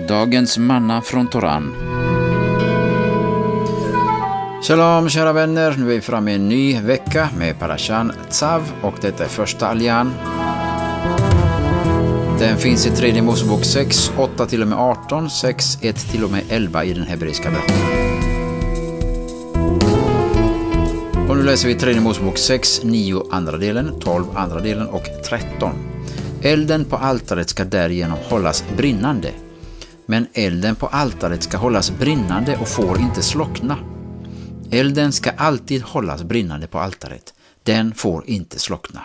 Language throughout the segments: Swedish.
Dagens manna från Toran. Shalom kära vänner, nu är vi framme i en ny vecka med Parashan Tzav och detta är första aljan. Den finns i 3 Mosebok 6, 8-18, 6, 1-11 i den hebreiska berättelsen. Och nu läser vi 3 Mosebok 6, 9 andra delen, 12 andra delen och 13. Elden på altaret ska därigenom hållas brinnande. Men elden på altaret ska hållas brinnande och får inte slockna. Elden ska alltid hållas brinnande på altaret. Den får inte slockna.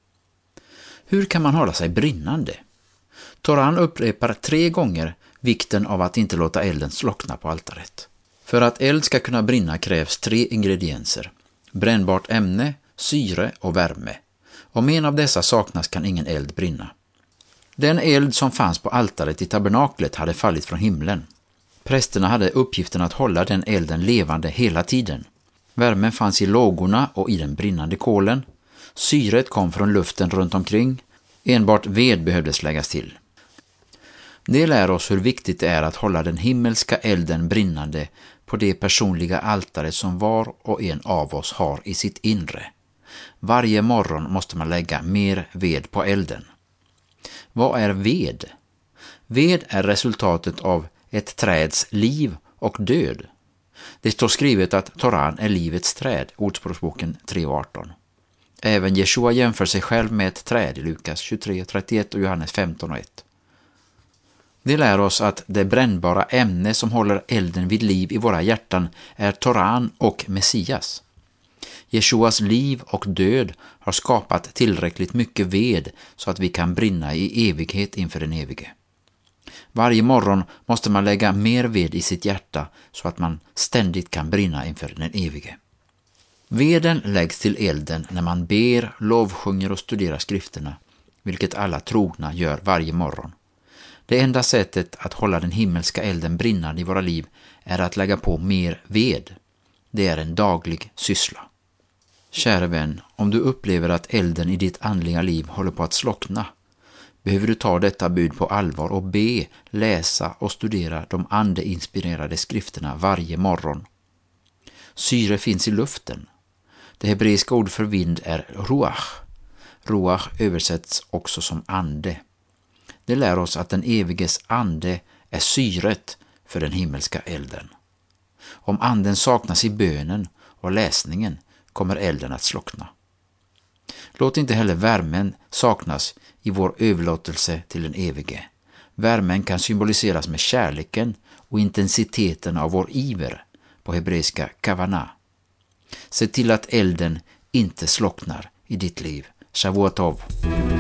Hur kan man hålla sig brinnande? Toran upprepar 3 gånger vikten av att inte låta elden slockna på altaret. För att eld ska kunna brinna krävs 3 ingredienser. Brännbart ämne, syre och värme. Om en av dessa saknas kan ingen eld brinna. Den eld som fanns på altaret i tabernaklet hade fallit från himlen. Prästerna hade uppgiften att hålla den elden levande hela tiden. Värmen fanns i lågorna och i den brinnande kolen. Syret kom från luften runt omkring. Enbart ved behövdes läggas till. Det lär oss hur viktigt det är att hålla den himmelska elden brinnande på det personliga altaret som var och en av oss har i sitt inre. Varje morgon måste man lägga mer ved på elden. Vad är ved? Ved är resultatet av ett träds liv och död. Det står skrivet att Toran är livets träd, Ordspråksboken 3:18. Även Jeshua jämför sig själv med ett träd i Lukas 23:31 och Johannes 15:1. Det lär oss att det brännbara ämne som håller elden vid liv i våra hjärtan är Toran och Messias. Jeshuas liv och död har skapat tillräckligt mycket ved så att vi kan brinna i evighet inför den evige. Varje morgon måste man lägga mer ved i sitt hjärta så att man ständigt kan brinna inför den evige. Veden läggs till elden när man ber, lovsjunger och studerar skrifterna, vilket alla trogna gör varje morgon. Det enda sättet att hålla den himmelska elden brinnande i våra liv är att lägga på mer ved. Det är en daglig syssla. Kära vän, om du upplever att elden i ditt andliga liv håller på att slockna, behöver du ta detta bud på allvar och be, läsa och studera de andeinspirerade skrifterna varje morgon. Syre finns i luften. Det hebreiska ord för vind är ruach. Ruach översätts också som ande. Det lär oss att den eviges ande är syret för den himmelska elden. Om anden saknas i bönen och läsningen kommer elden att slockna. Låt inte heller värmen saknas i vår överlåtelse till den evige. Värmen kan symboliseras med kärleken och intensiteten av vår iver, på hebreiska kavana. Se till att elden inte slocknar i ditt liv. Shavua tov.